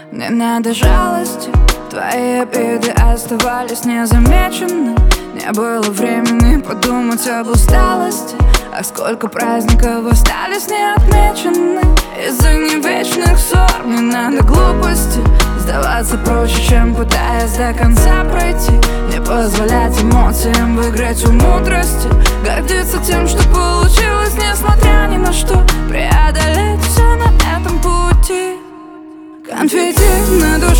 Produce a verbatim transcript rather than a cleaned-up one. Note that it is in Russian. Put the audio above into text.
Не надо жалости, твои обиды оставались незамечены. Не было времени подумать об усталости. А сколько праздников остались неотмечены. Из-за невечных ссор не надо глупости. Сдаваться проще, чем пытаясь до конца пройти. Не позволять эмоциям выиграть у мудрости. Гордиться тем, что получилось, несмотря ни на что. Преодолеть все на этом пути. Конфетти на душе.